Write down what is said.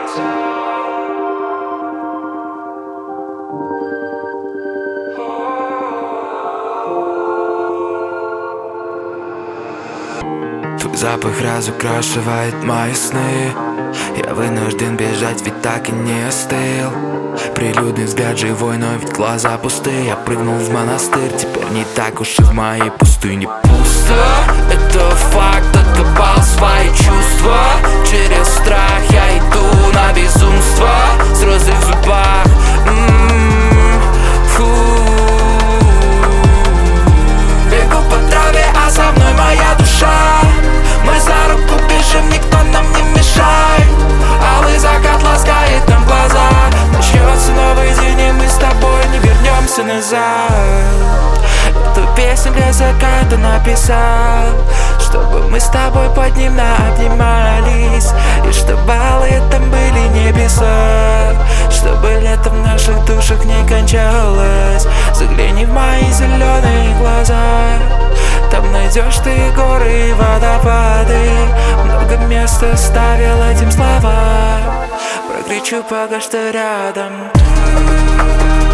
Твой запах разукрашивает мои сны. Я вынужден бежать, ведь так и не остыл. Прилюдный взгляд живой, но ведь глаза пустые. Я прыгнул в монастырь, теперь не так уж и в моей пустыне пусто. Это факт, откопал свои чувства. Через страх я иду на безумство. Слезы в зубах. Бегу по траве, а за мной моя душа. Мы за руку бежим, никто нам не мешает. Алый закат ласкает нам глаза. Начнется новый день, и мы с тобой не вернемся назад. Эту песню для заката написал, чтобы мы с тобой под ним наобнимались. И чтобы алые там были небеса, чтобы лето в наших душах не кончалось. Загляни в мои зеленые глаза. Там найдешь ты горы и водопады. Много места оставил этим словам. Прокричу пока что рядом.